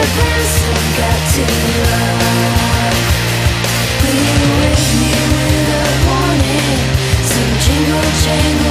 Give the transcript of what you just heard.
this I've got to love. Will you wake me with a warning? Some jingle jangle